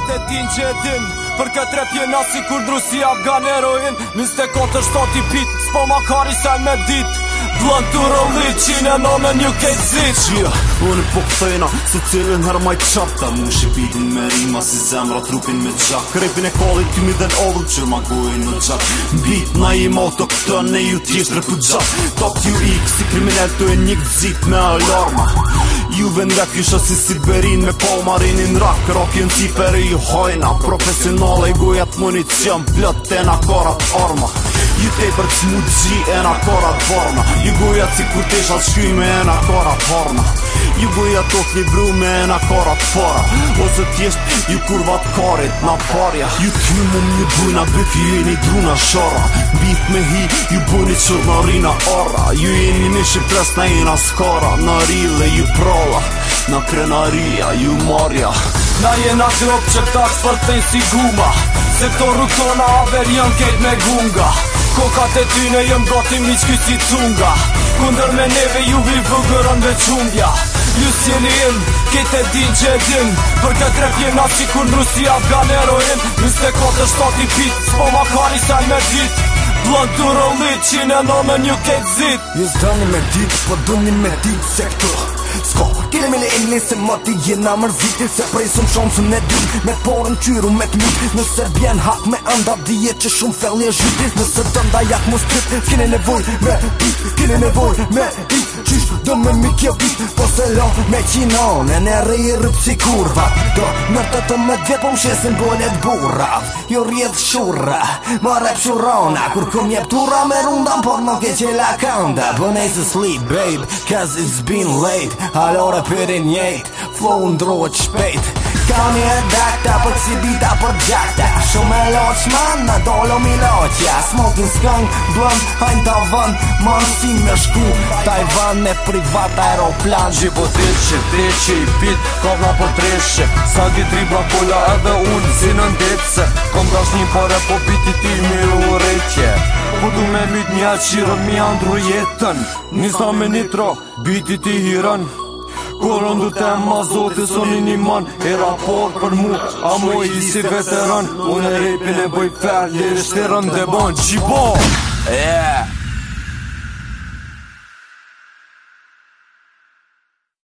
Kokat e din që e din Për këtë rep jena si kur drusi Afgan heroin 24 shtati pit S'po ma kari sen me dit Blunt të rëllit Qine nonën ju kejt zit Unë po këthejna Se cilën her maj qarta Mu shqipitin me rima Si zemra trupin me gjak Repin e kallit kimi dhe l'odhë Qër ma gojnë në gjak Bit na i moto këtë Ne ju t'jesht rëku gjak Top t'ju ik Si kriminell të e njëk zit me alarma Juve nga kysha si Siberin Me palmarinin rak Rokin tiperi ju hajna Profesionale i gojat municion Plët e na karat arma Ju te për të smudzi e na karat varna Ju gojat si kur teshat shkyme e na karat harna Ju gojat tok një brume e na karat fara Ose t'jesht ju kurvat karit na parja Ju t'jumum një bujna bëk ju jeni druna shara Bit me hi ju buni qërnarina arra Ju jeni një shqipres na jena skara Na rile ju prala Na krenaria ju marja Na jena grop që këta shpërtejnë si guma Se këto rukona haver jën kejt me gunga Kokat e tyne jëm gati mi qky si cunga Kunder me neve ju vi vëgërën dhe qumbja Ju s'jeni im, kejt e din që e din Për këtë rep jena si kur n'Rusi Afgan heroin 24 shtati pit, s'po ma kari sen me dit Blunt të rëllit, qine nonën ju kejt zit Ju s'dani me dit, po duni me dit se këto Sko, kile me le elni se mati jena mërziti Se prej shumë shumë së ne dy Me porën qyru me t'mit Nëse bjen hak me anda dhije që shumë fell një zhyti Nëse dënda jak mu sprit Kine nevoj me pit Kine nevoj me pit Qysh dën me mi kje pit Po se lo me qinon E ne rejë rëp si kurva Do nërtë të me dvjet po më shesin bolet burra Jo rjedh shurra Ma rep shurona Kur këm jep tura me rundan Por nuk e që la kanda But nice to sleep babe Cause it's been late Allora për e njejt Flow ndrohet shpejt Ka një dakta për si bita për gjakta Shumë e loqman Në dolo mi loqja Smoking skunk Blond hajnë të vën Manë si me shku Tajvan e privat aeroplan Gjipo treqe, treqe i pit Kavla për treqe Sa ki tribla pola edhe unë Si në ndetse Kom gash një pare po biti ti miru reqe Po du me myt një qirën mi andru jetën Nisa me nitro Biti ti hirën Koron du te mazote soni një man E raport për mu A mu i si veteran Unë e repin e bëj fer Lirë shterën dhe ban Gjipo